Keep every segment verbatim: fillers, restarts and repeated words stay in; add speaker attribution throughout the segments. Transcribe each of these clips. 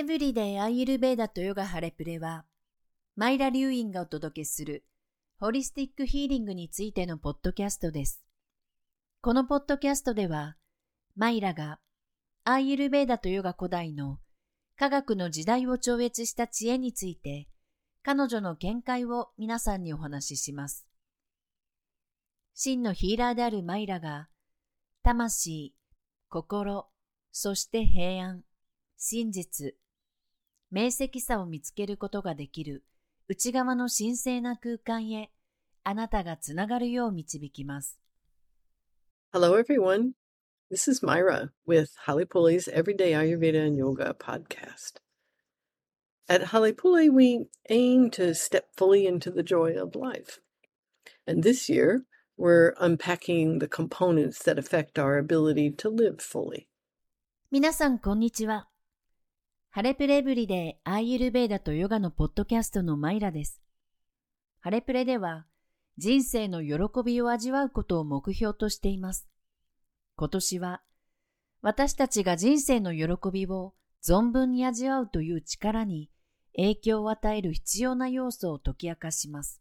Speaker 1: エブリデイアーユルベーダとヨガハレプレは、マイラ・リュウインがお届けするホリスティックヒーリングについてのポッドキャストです。このポッドキャストでは、マイラがアーユルベーダとヨガ古代の科学の時代を超越した知恵について、彼女の見解を皆さんにお話しします。真のヒーラーであるマイラが、魂、心、そして平安、真実、明晰さを見つけることができる内側の神聖な空間へあなたがつながるよう導きます。
Speaker 2: Hello, everyone. This is Myra with Halepule's Everyday Ayurveda and Yoga podcast. At Halepule, we aim to step fully into the joy of life. And this year, we're unpacking the components that affect our ability to live fully.
Speaker 1: 皆さん、こんにちは。ハレプレエブリデイアーユルベーダとヨガのポッドキャストのマイラです。ハレプレでは、人生の喜びを味わうことを目標としています。今年は、私たちが人生の喜びを存分に味わうという力に影響を与える必要な要素を解き明かします。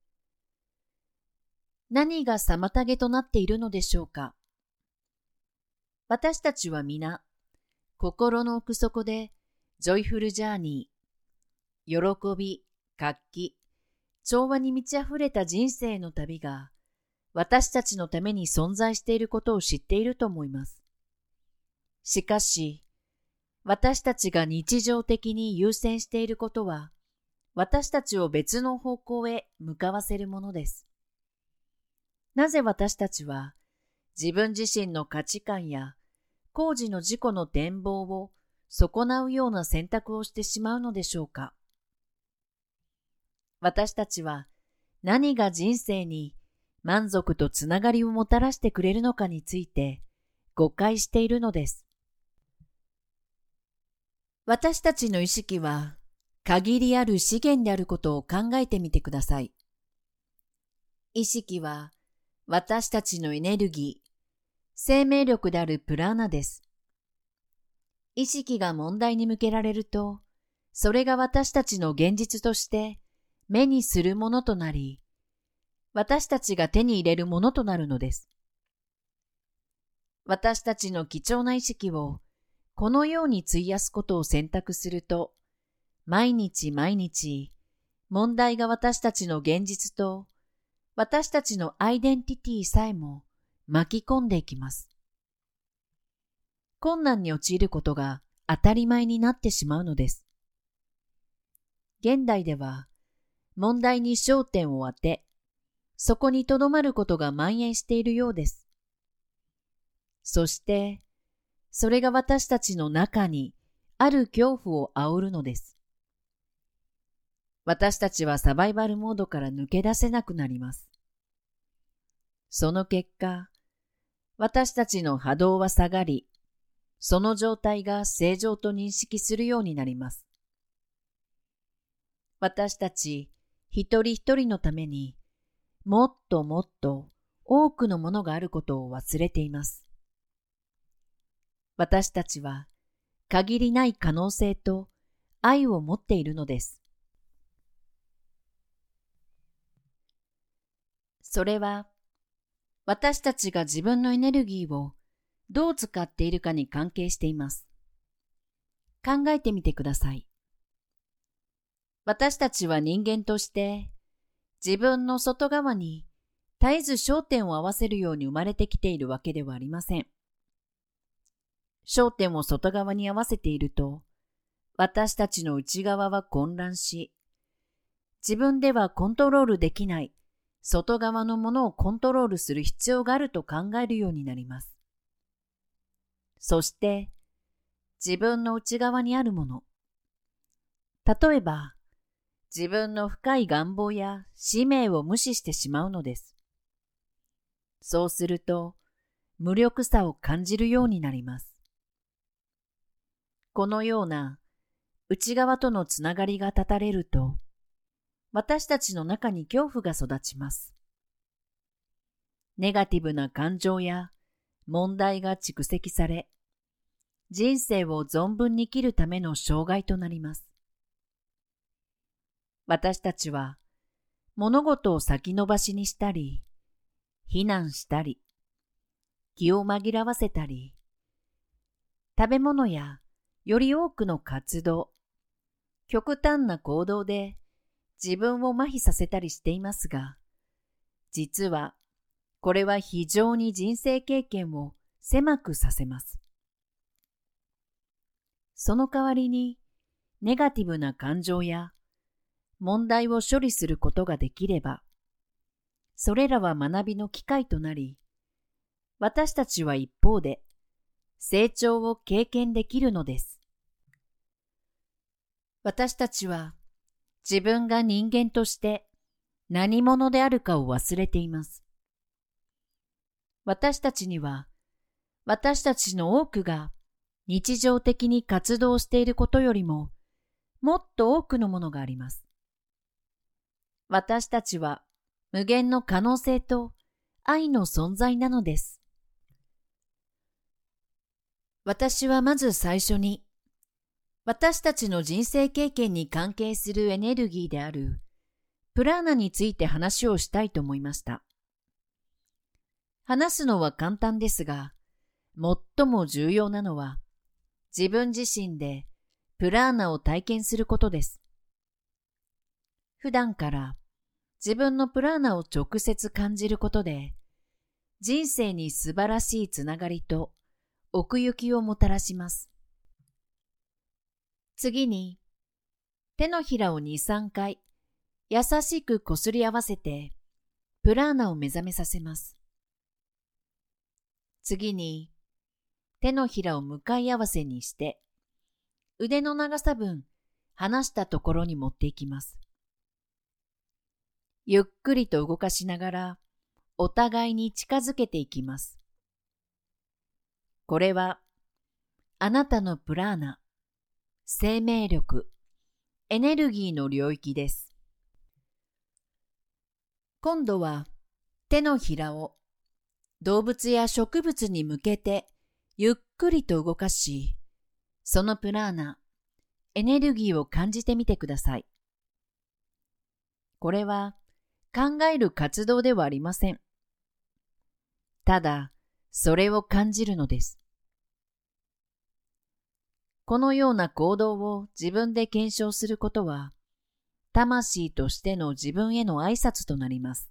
Speaker 1: 何が妨げとなっているのでしょうか。私たちは皆、心の奥底でジョイフルジャーニー、喜び、活気、調和に満ち溢れた人生の旅が私たちのために存在していることを知っていると思います。しかし、私たちが日常的に優先していることは、私たちを別の方向へ向かわせるものです。なぜ私たちは自分自身の価値観や工事の自己の展望を損なうような選択をしてしまうのでしょうか。私たちは何が人生に満足とつながりをもたらしてくれるのかについて誤解しているのです。私たちの意識は限りある資源であることを考えてみてください。意識は私たちのエネルギー、生命力であるプラーナです。意識が問題に向けられると、それが私たちの現実として目にするものとなり、私たちが手に入れるものとなるのです。私たちの貴重な意識をこのように費やすことを選択すると、毎日毎日、問題が私たちの現実と私たちのアイデンティティさえも巻き込んでいきます。困難に陥ることが当たり前になってしまうのです。現代では問題に焦点を当て、そこに留まることが蔓延しているようです。そして、それが私たちの中にある恐怖を煽るのです。私たちはサバイバルモードから抜け出せなくなります。その結果、私たちの波動は下がり、その状態が正常と認識するようになります。私たち一人一人のためにもっともっと多くのものがあることを忘れています。私たちは限りない可能性と愛を持っているのです。それは私たちが自分のエネルギーをどう使っているかに関係しています。考えてみてください。私たちは人間として自分の外側に絶えず焦点を合わせるように生まれてきているわけではありません。焦点を外側に合わせていると、私たちの内側は混乱し、自分ではコントロールできない外側のものをコントロールする必要があると考えるようになります。そして、自分の内側にあるもの。例えば、自分の深い願望や使命を無視してしまうのです。そうすると、無力さを感じるようになります。このような内側とのつながりが断たれると、私たちの中に恐怖が育ちます。ネガティブな感情や問題が蓄積され、 人生を存分に生きるための障害となります。私たちは物事を先延ばしにしたり、非難したり、気を紛らわせたり、食べ物やより多くの活動、極端な行動で自分を麻痺させたりしていますが、実はこれは非常に人生経験を狭くさせます。その代わりに、ネガティブな感情や問題を処理することができれば、それらは学びの機会となり、私たちは一方で成長を経験できるのです。私たちは自分が人間として何者であるかを忘れています。私たちには、私たちの多くが日常的に活動していることよりも、もっと多くのものがあります。私たちは無限の可能性と愛の存在なのです。私はまず最初に、私たちの人生経験に関係するエネルギーであるプラーナについて話をしたいと思いました。話すのは簡単ですが、最も重要なのは自分自身でプラーナを体験することです。普段から自分のプラーナを直接感じることで、人生に素晴らしいつながりと奥行きをもたらします。次に、手のひらをに、さんかい優しくこすり合わせて、プラーナを目覚めさせます。次に、手のひらを向かい合わせにして、腕の長さ分離したところに持っていきます。ゆっくりと動かしながら、お互いに近づけていきます。これは、あなたのプラーナ、生命力、エネルギーの領域です。今度は、手のひらを動物や植物に向けてゆっくりと動かし、そのプラーナ、エネルギーを感じてみてください。これは考える活動ではありません。ただ、それを感じるのです。このような行動を自分で検証することは、魂としての自分への挨拶となります。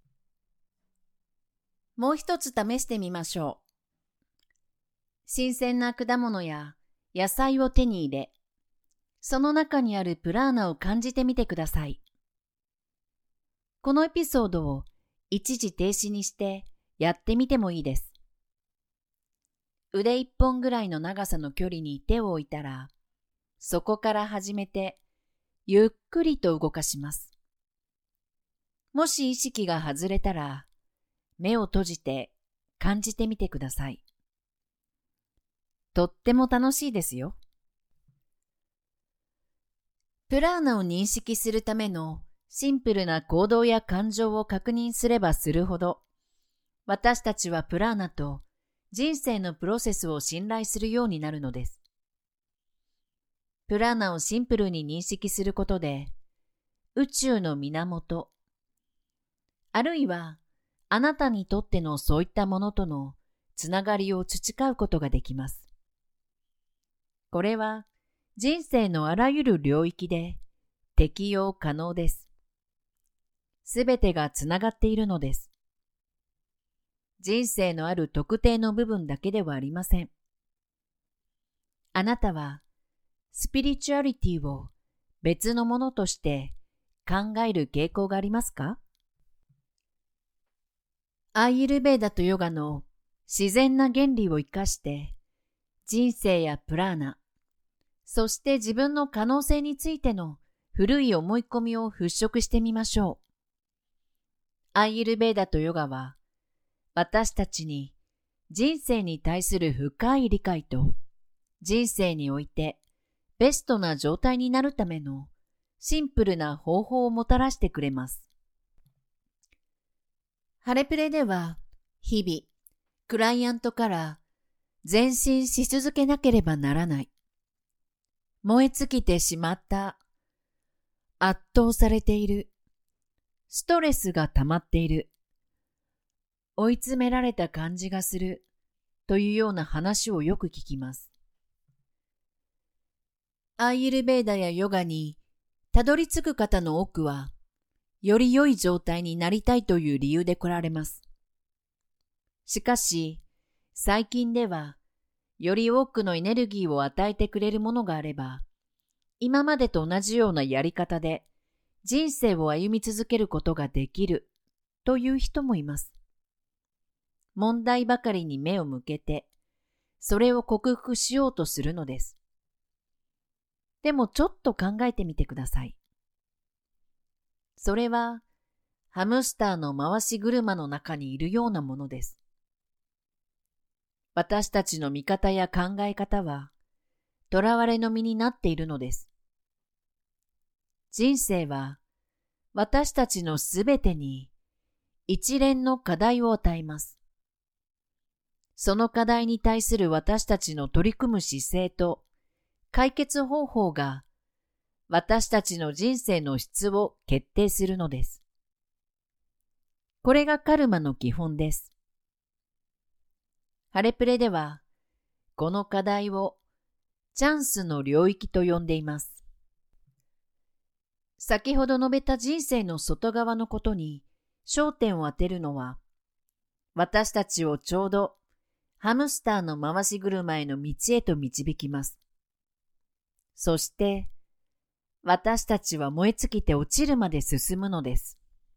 Speaker 1: もう一つ試してみましょう。新鮮な果物や野菜を手に入れ、その中にあるプラーナを感じてみてください。このエピソードを一時停止にしてやってみてもいいです。腕一本ぐらいの長さの距離に手を置いたら、そこから始めてゆっくりと動かします。もし意識が外れたら、目を閉じて感じてみてください。とっても楽しいですよ。プラーナを認識するためのシンプルな行動や感情を確認すればするほど、私たちはプラーナと人生のプロセスを信頼するようになるのです。プラーナをシンプルに認識することで、宇宙の源、あるいはあなたにとってのそういったものとのつながりを培うことができます。これは人生のあらゆる領域で適用可能です。すべてがつながっているのです。人生のある特定の部分だけではありません。あなたはスピリチュアリティを別のものとして考える傾向がありますか？アーユルヴェーダとヨガの自然な原理を生かして人生やプラーナ、そして自分の可能性についての古い思い込みを払拭してみましょう。アーユルヴェーダとヨガは私たちに人生に対する深い理解と人生においてベストな状態になるためのシンプルな方法をもたらしてくれます。ハレプレでは日々クライアントから前進し続けなければならない。燃え尽きてしまった。圧倒されている。ストレスが溜まっている。追い詰められた感じがする。というような話をよく聞きます。アーユルベーダやヨガにたどり着く方の多くは、より良い状態になりたいという理由で来られます。しかし、最近では、より多くのエネルギーを与えてくれるものがあれば、今までと同じようなやり方で人生を歩み続けることができるという人もいます。問題ばかりに目を向けて、それを克服しようとするのです。でもちょっと考えてみてください。それは、ハムスターの回し車の中にいるようなものです。私たちの見方や考え方は、囚われの身になっているのです。人生は、私たちのすべてに一連の課題を与えます。その課題に対する私たちの取り組む姿勢と解決方法が私たちの人生の質を決定するのです。これがカルマの基本です。ハレプレでは、この課題をチャンスの領域と呼んでいます。先ほど述べた人生の外側のことに焦点を当てるのは、私たちをちょうどハムスターの回し車への道へと導きます。そして、私たちは燃え尽きて落ちるまで進むのです。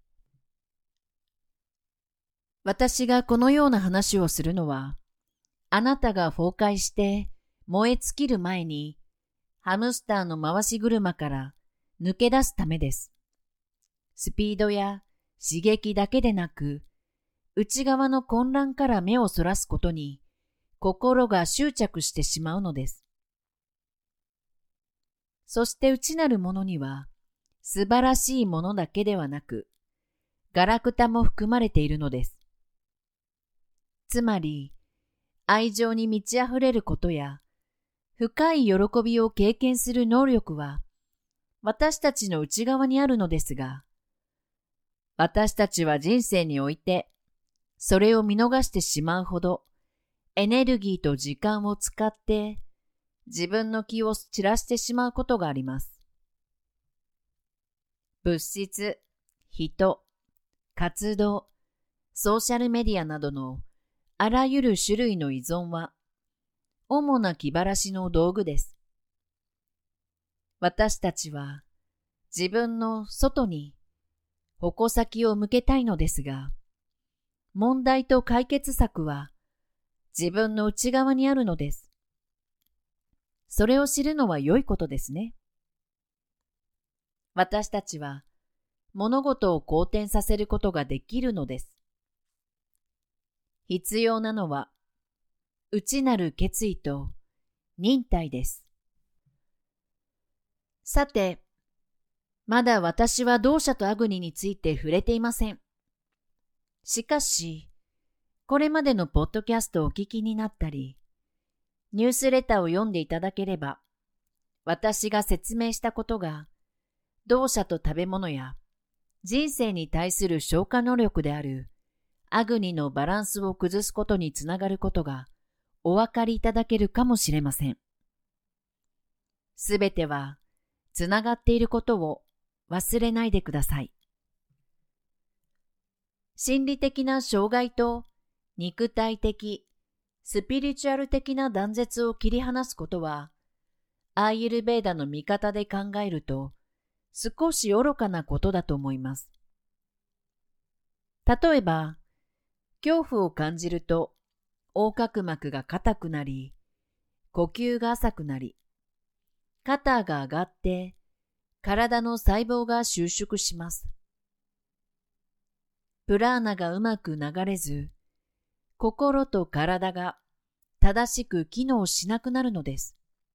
Speaker 1: 私がこのような話をするのは、あなたが崩壊して燃え尽きる前に、ハムスターの回し車から抜け出すためです。スピードや刺激だけでなく、内側の混乱から目をそらすことに、心が執着してしまうのです。そして内なるものには、素晴らしいものだけではなく、ガラクタも含まれているのです。つまり、愛情に満ち溢れることや、深い喜びを経験する能力は、私たちの内側にあるのですが、私たちは人生において、それを見逃してしまうほど、エネルギーと時間を使って、自分の気を散らしてしまうことがあります。物質、人、活動、ソーシャルメディアなどのあらゆる種類の依存は、主な気晴らしの道具です。私たちは自分の外に矛先を向けたいのですが、問題と解決策は自分の内側にあるのです。それを知るのは良いことですね。私たちは物事を好転させることができるのです。必要なのは内なる決意と忍耐です。さて、まだ私は同社とアグニについて触れていません。しかし、これまでのポッドキャストをお聞きになったり、ニュースレターを読んでいただければ、私が説明したことが、同社と食べ物や人生に対する消化能力であるアグニのバランスを崩すことにつながることがお分かりいただけるかもしれません。すべてはつながっていることを忘れないでください。心理的な障害と肉体的、スピリチュアル的な断絶を切り離すことは、アーユルベーダの見方で考えると、少し愚かなことだと思います。例えば、恐怖を感じると、横隔膜が硬くなり、呼吸が浅くなり、肩が上がって、体の細胞が収縮します。プラーナがうまく流れず、心と体が正しく機能しなくなるのです。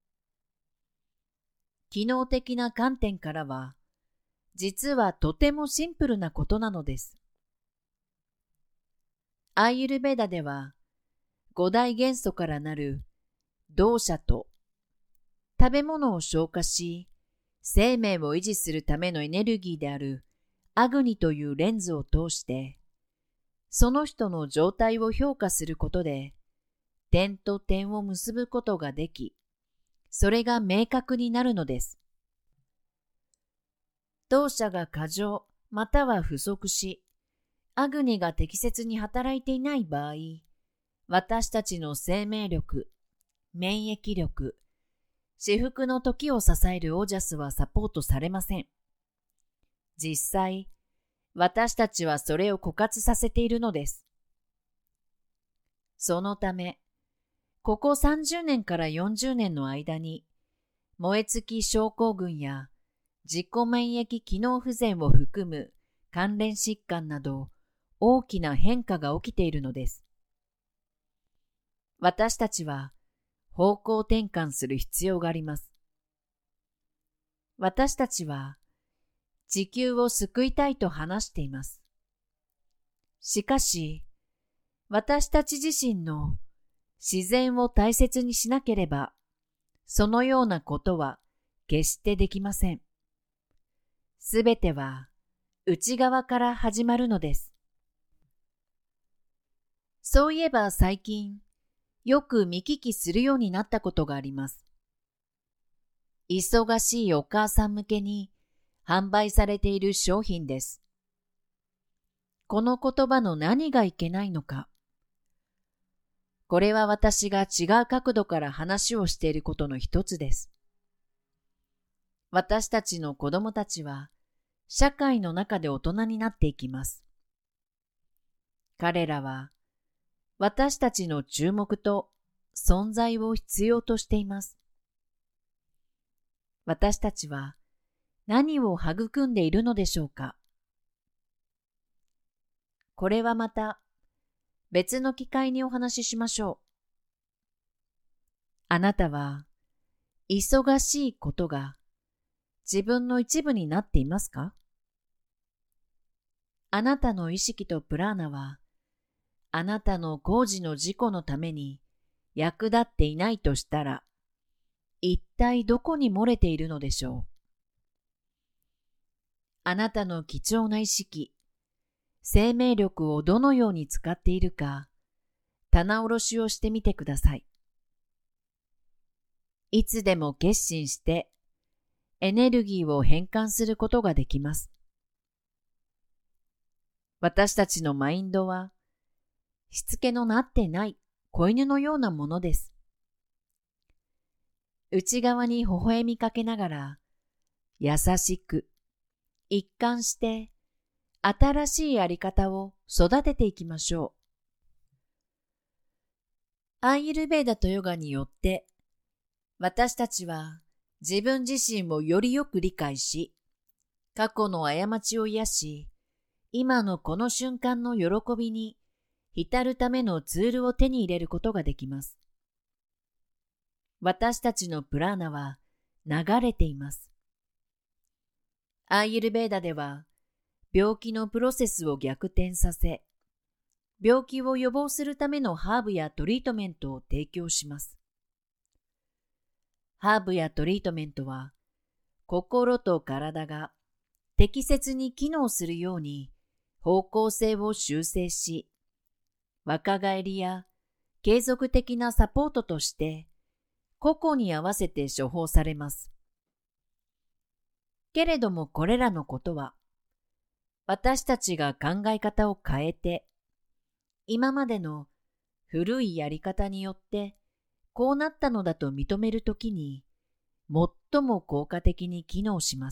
Speaker 1: 機能的な観点からは、実はとてもシンプルなことなのです。アーユルベーダでは、 五大元素からなる動者と食べ物を消化し、生命を維持するためのエネルギーであるアグニというレンズを通して、その人の状態を評価することで、点と点を結ぶことができ、それが明確になるのです。動者が過剰または不足し、アグニが適切に働いていない場合、私たちの生命力、免疫力、至福の時を支えるオージャスはサポートされません。実際、私たちはそれを枯渇させているのです。そのため、ここさんじゅうねんからよんじゅうねんの間に、燃え尽き症候群や自己免疫機能不全を含む関連疾患など大きな変化が起きているのです。私たちは方向転換する必要があります。私たちは地球を救いたいと話しています。しかし、私たち自身の自然を大切にしなければ、そのようなことは決してできません。すべては内側から始まるのです。そういえば最近、よく見聞きするようになったことがあります。忙しいお母さん向けに販売されている商品です。この言葉の何がいけないのか。これは私が違う角度から話をしていることの一つです。私たちの子供たちは社会の中で大人になっていきます。彼らは私たちの注目と存在を必要としています。私たちは何を育んでいるのでしょうか。これはまた別の機会にお話ししましょう。あなたは忙しいことが自分の一部になっていますか？あなたの意識とプラーナはあなたの工事の事故のために役立っていないとしたら、一体どこに漏れているのでしょう。あなたの貴重な意識、生命力をどのように使っているか、棚卸しをしてみてください。いつでも決心して、エネルギーを変換することができます。私たちのマインドは、しつけのなってない子犬のようなものです。内側に微笑みかけながら、優しく、一貫して、新しいあり方を育てていきましょう。アーユルヴェーダとヨガによって、私たちは自分自身をよりよく理解し、過去の過ちを癒し、今のこの瞬間の喜びに浸るためのツールを手に入れることができます。私たちのプラーナは流れています。アーユルヴェーダでは、病気のプロセスを逆転させ、病気を予防するためのハーブやトリートメントを提供します。ハーブやトリートメントは、心と体が適切に機能するように方向性を修正し、若返りや継続的なサポートとして、個々に合わせて処方されます。けれどもこれらのことは、私たちが考え方を変えて、今までの古いやり方によってこうなったのだと認めるときに、最も効果的に機能します。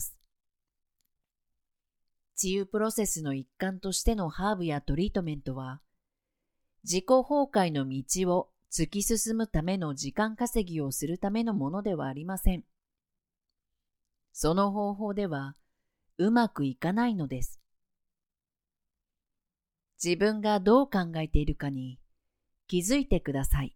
Speaker 1: 治癒プロセスの一環としてのハーブやトリートメントは、自己崩壊の道を突き進むための時間稼ぎをするためのものではありません。その方法ではうまくいかないのです。自分がどう考えているかに気づいてください。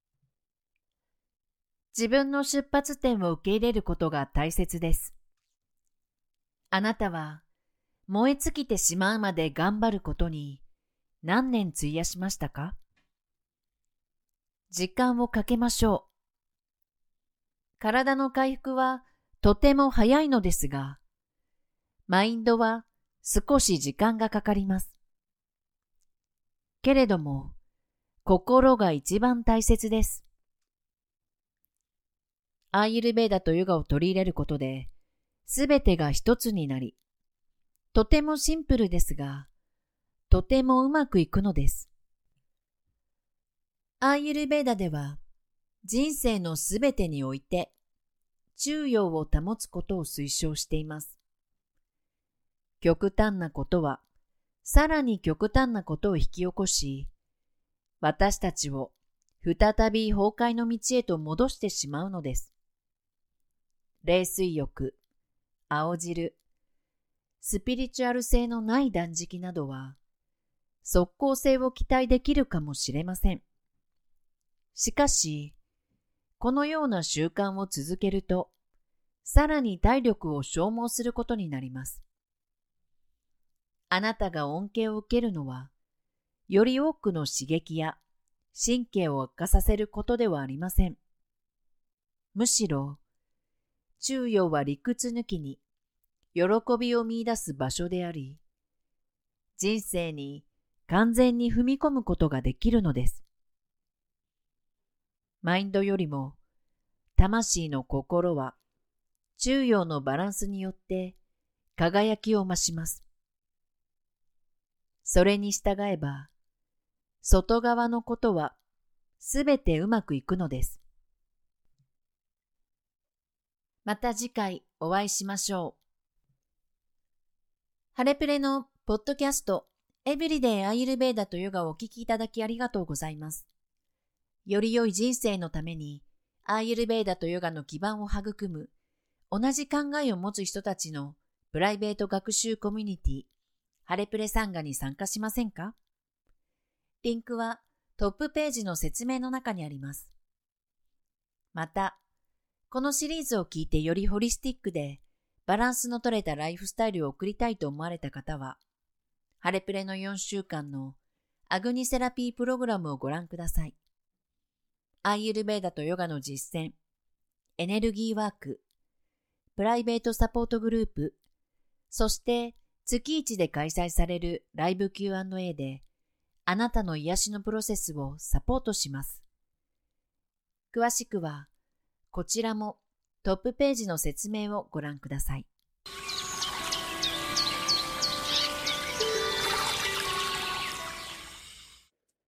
Speaker 1: 自分の出発点を受け入れることが大切です。あなたは燃え尽きてしまうまで頑張ることに何年費やしましたか？ 時間をかけましょう。体の回復はとても早いのですが、マインドは少し時間がかかります。けれども、心が一番大切です。アーユルヴェーダとヨガを取り入れることで、すべてが一つになり、とてもシンプルですが、とてもうまくいくのです。アーユルヴェーダでは、人生のすべてにおいて、中庸を保つことを推奨しています。極端なことは、さらに極端なことを引き起こし、私たちを再び崩壊の道へと戻してしまうのです。冷水浴、青汁、スピリチュアル性のない断食などは、即効性を期待できるかもしれません。しかし、このような習慣を続けると、さらに体力を消耗することになります。あなたが恩恵を受けるのは、より多くの刺激や神経を悪化させることではありません。むしろ、中庸は理屈抜きに喜びを見出す場所であり、人生に完全に踏み込むことができるのです。マインドよりも、魂の心は、中庸のバランスによって輝きを増します。それに従えば、外側のことはすべてうまくいくのです。また次回お会いしましょう。ハレプレのポッドキャストエブリデイアーユルヴェーダとヨガをお聞きいただきありがとうございます。より良い人生のためにアーユルヴェーダとヨガの基盤を育む同じ考えを持つ人たちのプライベート学習コミュニティハレプレサンガに参加しませんか？リンクはトップページの説明の中にあります。また、このシリーズを聞いてよりホリスティックでバランスの取れたライフスタイルを送りたいと思われた方は、ハレプレのよんしゅうかんのアグニセラピープログラムをご覧ください。アーユルヴェーダとヨガの実践、エネルギーワーク、プライベートサポートグループ、そして月いちで開催されるライブ キューアンドエー であなたの癒しのプロセスをサポートします。詳しくはこちらもトップページの説明をご覧ください。